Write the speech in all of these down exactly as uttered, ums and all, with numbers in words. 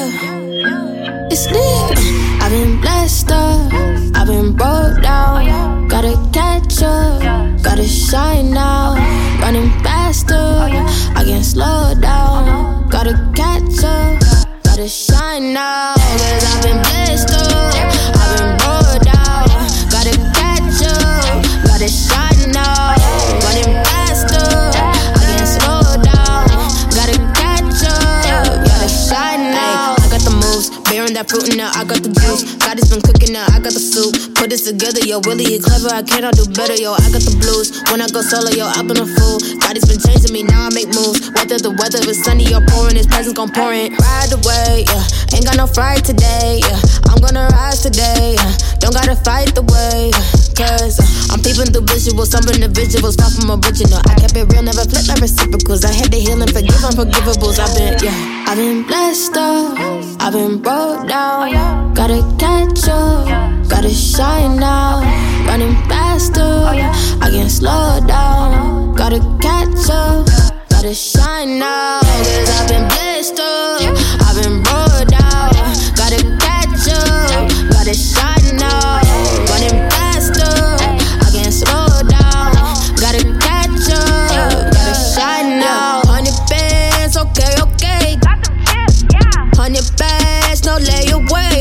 yeah. It's lit. I've been blessed up, I've been broke down. Gotta catch up, gotta shine now. Running faster, I can't slow down. Gotta catch up, gotta shine now. Cause I've been blessed up, I've been broke down. Gotta catch up, gotta shine now. Running faster, I can't slow down. Gotta catch up, gotta shine now. I got the moves, bearing that fruit and now I got the juice. God has been cooking now, I got the soup. Put this together, yo, Willie, you clever, I cannot do better, yo. I got the blues, when I go solo, yo, I've been a fool. God has been changing me, now I make moves. Whether the weather is sunny or pouring, his presence gon' pour in. Ride away, yeah, ain't got no fright today, yeah. I'm gonna rise today, yeah. Don't gotta fight the way, yeah. Cause uh, I'm peeping through visuals, some individuals far from original. I kept it real, never flip my reciprocals. I had to heal and forgive unforgivables. I've been, yeah, I've been blessed up, I've been broke down. Gotta catch up, gotta shine now. Running faster, I can't slow down. Gotta catch up, gotta shine now. Cause I've been blessed up, I've been broke down. Gotta catch up, gotta shine now. Running faster, I can't slow down. Gotta catch up, gotta shine now. Hundred bands, okay, okay. Hundred bags, no layaway.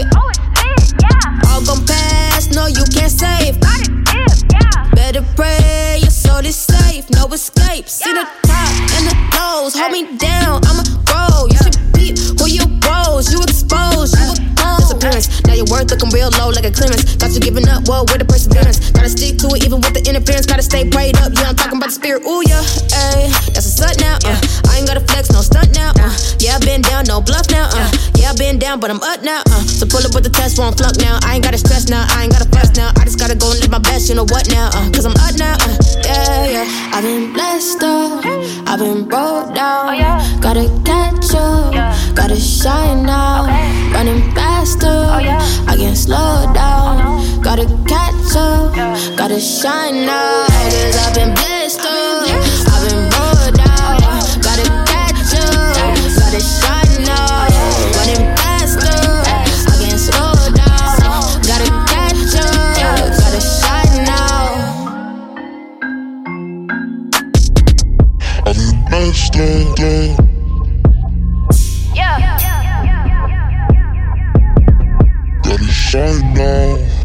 All gon' pass, no you can't save. Better pray your soul is safe, no escape. See the top and the lows, hold me down, I'ma grow. You should peep who you rose, you exposed, you a clone. Disappearance, now your worth looking real low like a clearance. Got you giving up, whoa, with the perseverance. Gotta stick to it even with the interference, gotta stay prayed up. Yeah, I'm talking about the spirit, ooh yeah, ayy. That's a slut now, uh. I ain't gotta flex, no stunt now, uh. Yeah, I been down, no bluff now, uh. Yeah, I been down, but I'm up now, uh. So pull up with the test, won't flunk now. I ain't gotta stress now, I ain't gotta fuss now. I just gotta go and live my best, you know what now, uh. Cause I'm up now, uh. Yeah, yeah. I've been blessed up, I've been broke down. Gotta catch up, gotta shine now. Running faster, I can't slow down. Gotta catch up, gotta shine now. Cause I've been blessed up, I've been broke down. Gotta catch up, gotta shine now. Running faster, I can't slow down. Gotta catch up, gotta shine now. I've been blessed up. Yeah. Gotta shine now.